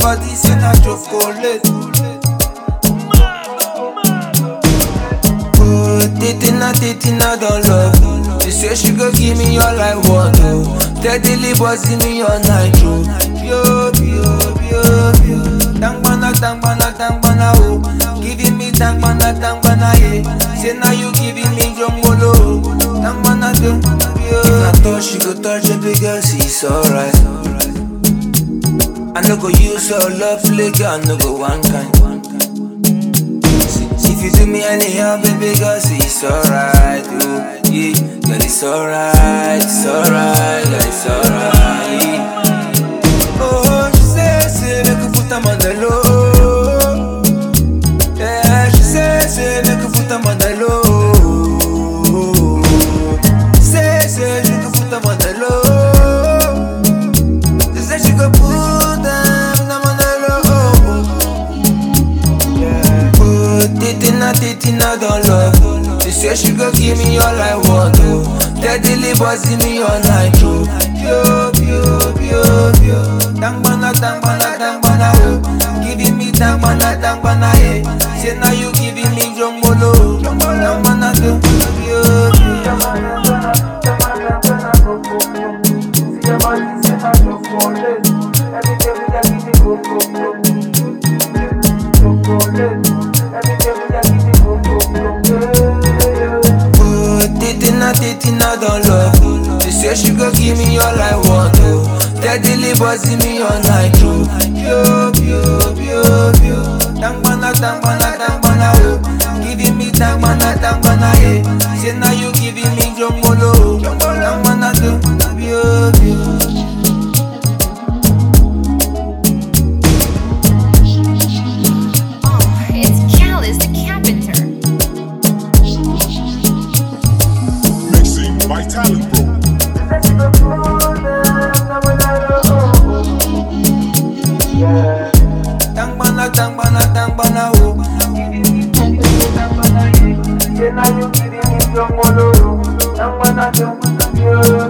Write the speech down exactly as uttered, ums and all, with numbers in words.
body say na chocolate. Oh, Titina, Titina don't love. She say she go give me all I want, oh. Steadily buzzing me all night, oh. Yo, yo, yo, yo. Tangbana, tangbana, tangbana, oh. Giving me tangbana, tangbana, yeah. Say now you giving me jongolo. Tangbana, tangbana, yo. If I touch, she go touch it because it's alright. I no go use your love flicker, I no go one kind. If you do me anyhow, baby girl, say it's alright, oh, yeah. Girl, it's alright, it's alright, girl, it's alright. Oh, she say, say, make you put them on the low. Yeah, she say, say, make you put them on the low. Say, say, she can put them on the low. She say she can put them on the low. Yeah. Oh, Titina, Titina don't love. She say she go give me all I want, oh. Steadily buzzing me all night, oh. Yo, yo, yo, yo. Tangbana, tangbana, tangbana, oh. Giving me tangbana, tangbana, yeah. Say now you giving me jongolo. Tangbana, tangbana, yo, yo. Titina don't love. She say she go give me all I want, oh. Steadily buzzing me all night, oh. Yo, yo, yo, yo. Tangbana, tangbana, tangbana, oh. Giving me tangbana, tangbana, yeah. Say now you giving me jongolo. Tangbana, tangbana, yo, yo. My talent, bro. Tangbana, tangbana, tangbana, oh. Say now you giving me jongolo. Tangbana, tangbana, yeah.